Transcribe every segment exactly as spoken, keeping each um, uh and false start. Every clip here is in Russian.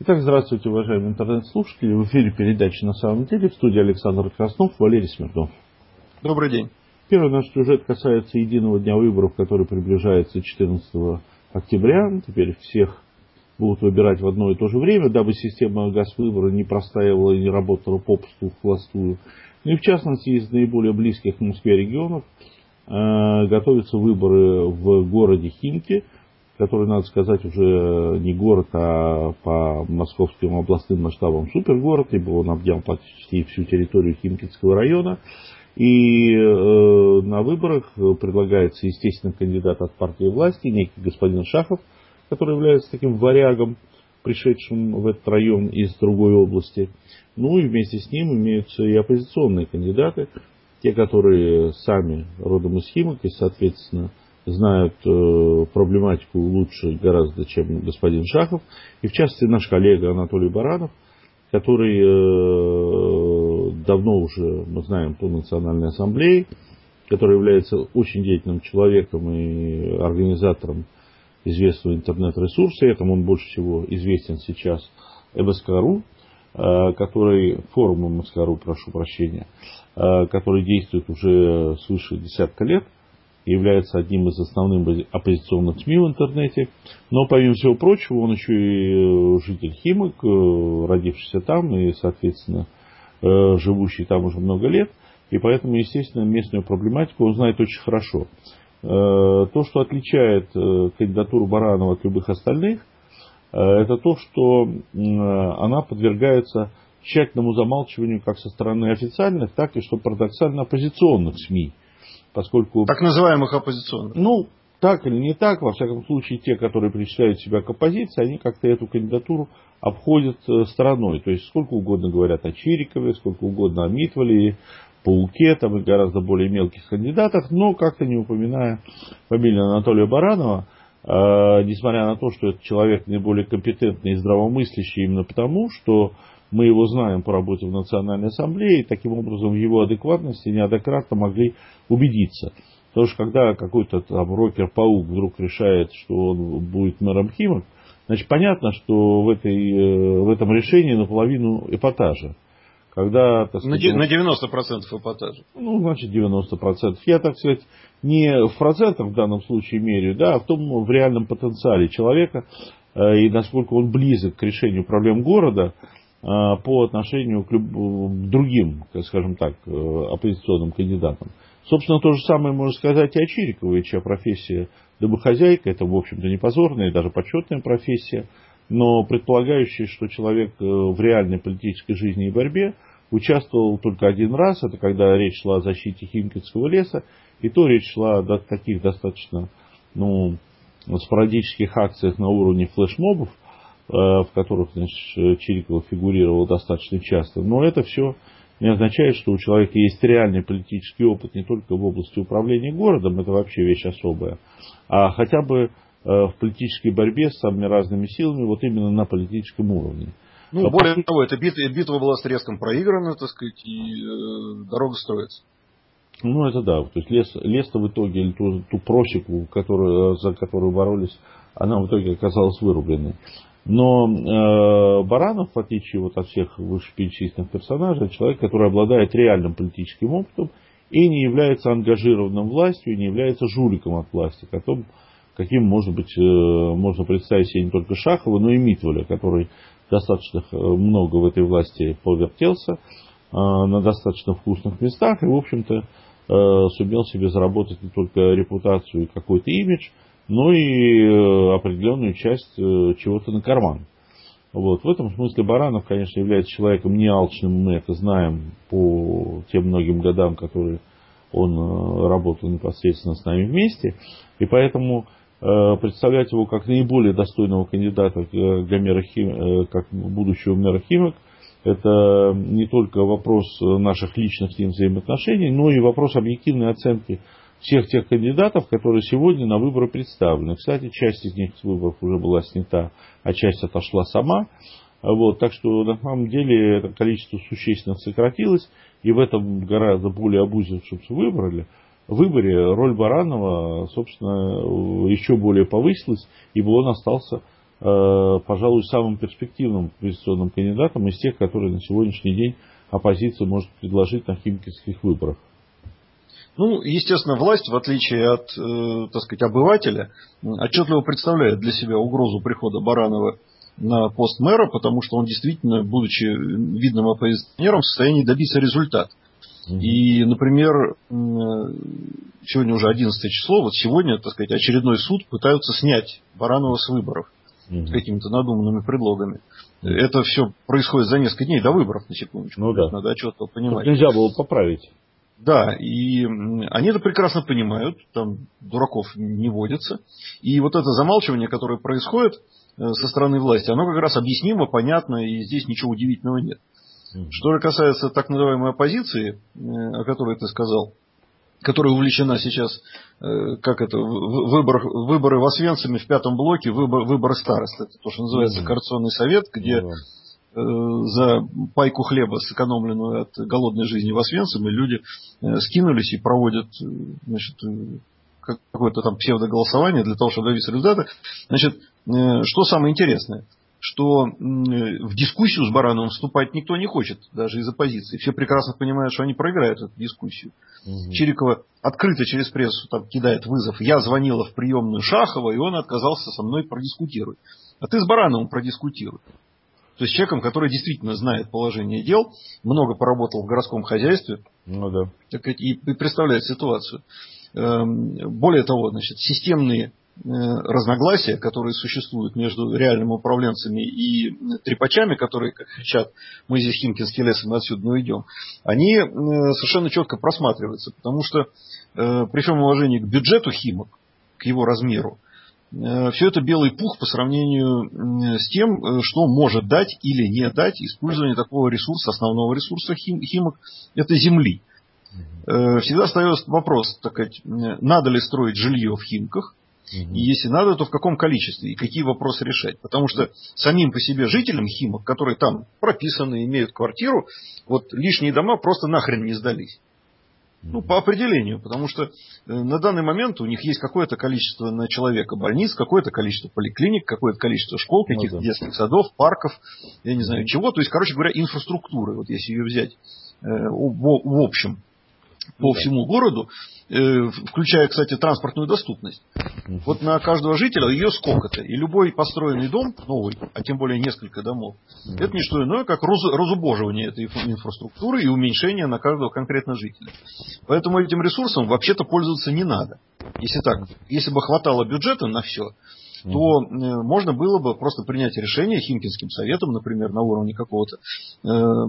Итак, здравствуйте, уважаемые интернет-слушатели. В эфире передачи «На самом деле». В студии Александр Краснов, Валерий Смирнов. Добрый день. Первый наш сюжет касается единого дня выборов, который приближается четырнадцатого октября. Теперь всех будут выбирать в одно и то же время, дабы система газвыбора не простаивала и не работала попусту холостую. Ну и в частности, из наиболее близких к Москве регионов э, готовятся выборы в городе Химки, который, надо сказать, уже не город, а по московским областным масштабам супергород, ибо он объял почти всю территорию Химкинского района. И э, на выборах предлагается, естественно, кандидат от партии власти, некий господин Шахов, который является таким варягом, пришедшим в этот район из другой области. Ну и вместе с ним имеются и оппозиционные кандидаты, те, которые сами родом из Химок и, соответственно, знают э, проблематику лучше гораздо, чем господин Шахов. И в частности наш коллега Анатолий Баранов, который э, давно уже, мы знаем, по Национальной ассамблее, который является очень деятельным человеком и организатором известного интернет-ресурса. Этому он больше всего известен сейчас эм эс ка точка ру, э, который, форум эм эс ка точка ру, прошу прощения, э, который действует уже свыше десятка лет, является одним из основных оппозиционных СМИ в интернете. Но, помимо всего прочего, он еще и житель Химок, родившийся там и, соответственно, живущий там уже много лет. И поэтому, естественно, местную проблематику он знает очень хорошо. То, что отличает кандидатуру Баранова от любых остальных, это то, что она подвергается тщательному замалчиванию как со стороны официальных, так и, что парадоксально, оппозиционных СМИ. Поскольку, так называемых оппозиционных. Ну, так или не так, во всяком случае, те, которые причисляют себя к оппозиции, они как-то эту кандидатуру обходят стороной. То есть, сколько угодно говорят о Чирикове, сколько угодно о Митвале, Пауке, там и гораздо более мелких кандидатах, но как-то не упоминая фамилию Анатолия Баранова, э, несмотря на то, что этот человек наиболее компетентный и здравомыслящий именно потому, что мы его знаем по работе в Национальной ассамблее, и таким образом в его адекватности неоднократно могли убедиться. Потому что когда какой-то там рокер-паук вдруг решает, что он будет мэром Химок, значит понятно, что в, этой, в этом решении наполовину эпатажа. Когда, так сказать, на девяносто процентов эпатажа. Ну, значит, девяносто процентов. Я, так сказать, не в процентах в данном случае меряю, да, а в том, в реальном потенциале человека и насколько он близок к решению проблем города по отношению к другим, скажем так, оппозиционным кандидатам. Собственно, то же самое можно сказать и о Чириковой, чья профессия домохозяйка. Это, в общем-то, не позорная и даже почетная профессия, но предполагающая, что человек в реальной политической жизни и борьбе участвовал только один раз. Это когда речь шла о защите Химкинского леса, и то речь шла о таких достаточно ну, спорадических акциях на уровне флешмобов, в которых, значит, Чирикова фигурировала достаточно часто. Но это все не означает, что у человека есть реальный политический опыт не только в области управления городом, это вообще вещь особая, а хотя бы в политической борьбе с самыми разными силами, вот именно на политическом уровне. Ну, а более по... того, эта битва, битва была с треском проиграна, так сказать, и э, дорога строится. Ну, это да. То есть лес, лес-то в итоге, или ту, ту просеку, которую, за которую боролись, она в итоге оказалась вырубленной. Но э, Баранов, в отличие вот от всех вышеперечисленных персонажей, человек, который обладает реальным политическим опытом и не является ангажированным властью, и не является жуликом от власти, которым, каким, может быть, э, можно представить себе не только Шахова, но и Митваля, который достаточно много в этой власти повертелся, э, на достаточно вкусных местах и, в общем-то, э, сумел себе заработать не только репутацию и какой-то имидж, но и определенную часть чего-то на карман. Вот. В этом смысле Баранов, конечно, является человеком не алчным, мы это знаем по тем многим годам, которые он работал непосредственно с нами вместе. И поэтому представлять его как наиболее достойного кандидата для мэра Химок, как будущего мэра Химок, это не только вопрос наших личных с ним взаимоотношений, но и вопрос объективной оценки всех тех кандидатов, которые сегодня на выборы представлены. Кстати, часть из них с выборов уже была снята, а часть отошла сама. Вот, так что на самом деле это количество существенно сократилось, и в этом гораздо более обузившемся выборе, выборе роль Баранова, собственно, еще более повысилась, ибо он остался пожалуй, самым перспективным оппозиционным кандидатом из тех, которые на сегодняшний день оппозиция может предложить на химкинских выборах. Ну, естественно, власть, в отличие от, э, так сказать, обывателя, отчетливо представляет для себя угрозу прихода Баранова на пост мэра, потому что он действительно, будучи видным оппозиционером, в состоянии добиться результата. Mm-hmm. И, например, сегодня уже одиннадцатое число, вот сегодня, так сказать, очередной суд пытаются снять Баранова с выборов mm-hmm. с какими-то надуманными предлогами. Mm-hmm. Это все происходит за несколько дней до выборов, на секундочку. Ну, да. Надо отчетливо понимать. Тут нельзя было поправить. Да, и они это прекрасно понимают, там дураков не водится. И вот это замалчивание, которое происходит со стороны власти, оно как раз объяснимо, понятно, и здесь ничего удивительного нет. Mm-hmm. Что же касается так называемой оппозиции, о которой ты сказал, которая увлечена сейчас, как это, выбор, выборы в Освенциме в пятом блоке, выбор, выборы старост. Это то, что называется mm-hmm. Координационный совет, где... Mm-hmm. за пайку хлеба, сэкономленную от голодной жизни в Освенциме, люди скинулись и проводят, значит, какое-то там псевдоголосование для того, чтобы добиться результата. Значит, что самое интересное, что в дискуссию с Барановым вступать никто не хочет, даже из оппозиции. Все прекрасно понимают, что они проиграют эту дискуссию. Угу. Чирикова открыто через прессу там кидает вызов. Я звонила в приемную Шахова, и он отказался со мной продискутировать. А ты с Барановым продискутируй. То есть человеком, который действительно знает положение дел, много поработал в городском хозяйстве, ну, да. так, и представляет ситуацию. Более того, значит, системные разногласия, которые существуют между реальными управленцами и трепачами, которые, как кричат, мы здесь химкинский лес, и мы отсюда не уйдем, они совершенно четко просматриваются, потому что при всем уважении к бюджету Химок, к его размеру, все это белый пух по сравнению с тем, что может дать или не дать использование такого ресурса, основного ресурса Химок, это земли. Всегда остается вопрос, так сказать, надо ли строить жилье в Химках, и если надо, то в каком количестве, и какие вопросы решать. Потому что самим по себе жителям Химок, которые там прописаны, имеют квартиру, вот лишние дома просто нахрен не сдались. Ну, по определению, потому что на данный момент у них есть какое-то количество на человека больниц, какое-то количество поликлиник, какое-то количество школ, каких-то ну, да. детских садов, парков, я не знаю чего. То есть, короче говоря, инфраструктуры, вот если ее взять э, в, в общем по ну, всему да. городу, э, включая, кстати, транспортную доступность. Uh-huh. Вот на каждого жителя ее сколько-то. И любой построенный дом, новый, а тем более несколько домов, uh-huh. это не что иное, как раз, разубоживание этой инфраструктуры и уменьшение на каждого конкретно жителя. Поэтому этим ресурсом вообще-то пользоваться не надо. Если так, если бы хватало бюджета на все, то uh-huh. можно было бы просто принять решение Химкинским советом, например, на уровне какого-то э,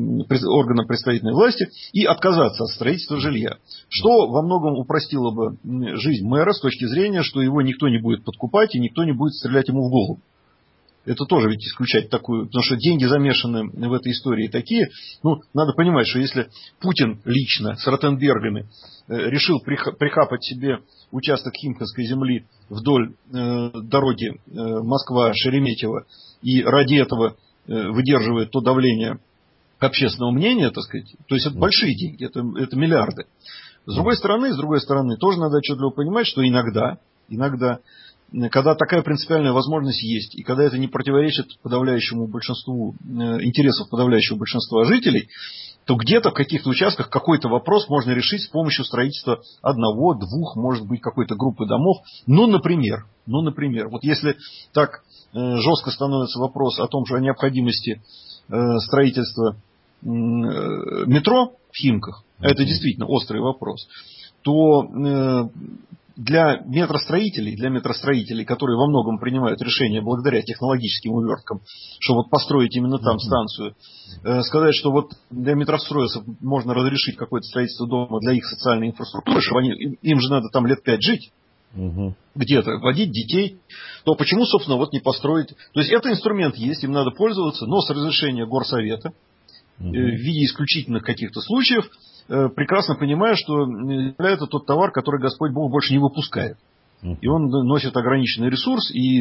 органа представительной власти, и отказаться от строительства жилья. Что во многом упростило бы жизнь мэра с точки зрения, что его никто не будет подкупать и никто не будет стрелять ему в голову. Это тоже ведь исключать такую, потому что деньги замешаны в этой истории такие. Ну, надо понимать, что если Путин лично с Ротенбергами решил прихапать себе участок химкинской земли вдоль э, дороги э, Москва-Шереметьево и ради этого э, выдерживает то давление общественного мнения, так сказать, то есть это большие деньги, это, это миллиарды. С другой стороны, с другой стороны, тоже надо отчетливо понимать, что иногда, иногда, когда такая принципиальная возможность есть, и когда это не противоречит подавляющему большинству э, интересов подавляющего большинства жителей, то где-то в каких-то участках какой-то вопрос можно решить с помощью строительства одного, двух, может быть, какой-то группы домов. Ну, например, ну, например, вот если так э, жестко становится вопрос о том, что о необходимости э, строительства э, метро в Химках, а это действительно острый вопрос, то э, для метростроителей, для метростроителей, которые во многом принимают решения благодаря технологическим уверткам, что вот построить именно там станцию, э, сказать, что вот для метростроевцев можно разрешить какое-то строительство дома для их социальной инфраструктуры, что они, им, им же надо там лет пять жить, угу. где-то водить детей, то почему, собственно, вот не построить? То есть это инструмент есть, им надо пользоваться, но с разрешения горсовета, угу. э, в виде исключительных каких-то случаев, прекрасно понимая, что это тот товар, который Господь Бог больше не выпускает. И он носит ограниченный ресурс, и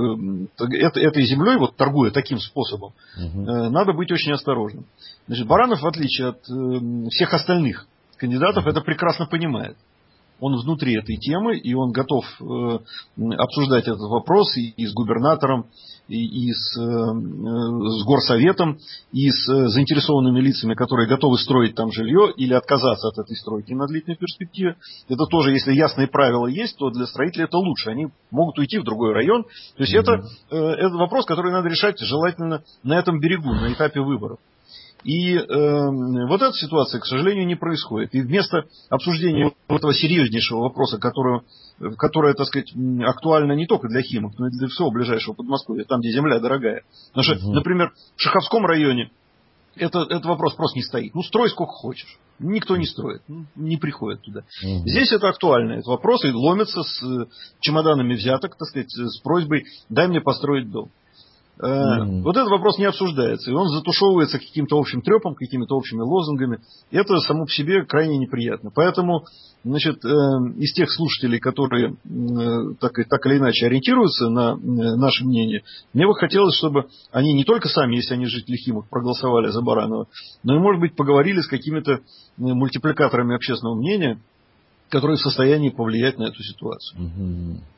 этой землей, вот торгуя таким способом, uh-huh. надо быть очень осторожным. Значит, Баранов, в отличие от всех остальных кандидатов, uh-huh. это прекрасно понимает. он внутри этой темы, и он готов э, обсуждать этот вопрос и, и с губернатором, и, и с, э, с горсоветом, и с э, заинтересованными лицами, которые готовы строить там жилье или отказаться от этой стройки на длительной перспективе. Это тоже, если ясные правила есть, то для строителей это лучше. Они могут уйти в другой район. То есть mm-hmm. это, э, это вопрос, который надо решать желательно на этом берегу, на этапе выборов. И э, вот эта ситуация, к сожалению, не происходит. И вместо обсуждения этого серьезнейшего вопроса, которое, которое, так сказать, актуально не только для Химок, но и для всего ближайшего Подмосковья, там, где земля дорогая. Потому что, угу. например, в Шаховском районе это, этот вопрос просто не стоит. Ну, строй сколько хочешь. Никто не строит, не приходит туда. Угу. Здесь это актуально, этот вопрос, и ломится с чемоданами взяток, так сказать, с просьбой «дай мне построить дом». Mm-hmm. Вот этот вопрос не обсуждается, и он затушевывается каким-то общим трепом, какими-то общими лозунгами. И это само по себе крайне неприятно. Поэтому, значит, из тех слушателей, которые так, так или иначе ориентируются на наше мнение, мне бы хотелось, чтобы они не только сами, если они жители Химок, проголосовали за Баранова, но и, может быть, поговорили с какими-то мультипликаторами общественного мнения, которые в состоянии повлиять на эту ситуацию. Mm-hmm.